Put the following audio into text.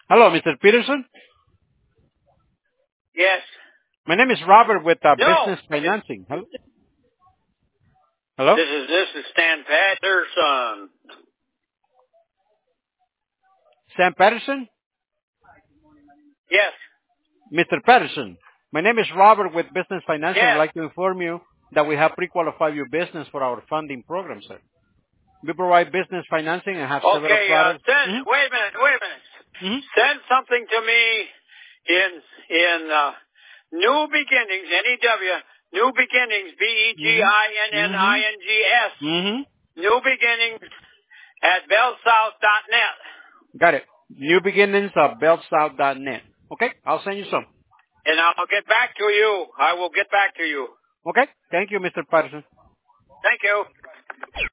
Hello, Mr. Peterson. Yes. My name is Robert with No. Business Financing. Hello? This is Stan Patterson. Sam Patterson? Yes. Mr. Patterson, my name is Robert with Business Financing. I'd Yes. like to inform you that we have pre-qualified your business for our funding program, sir. We provide business financing and have several Okay. products. Wait a minute. Mm-hmm. Send something to me in New Beginnings. NEW. New Beginnings. BEGINNINGS. Mm-hmm. New Beginnings at bellsouth.net. Got it. New beginnings at bellsouth.net. Okay, I'll send you some. And I'll get back to you. I will get back to you. Okay, thank you, Mr. Patterson. Thank you.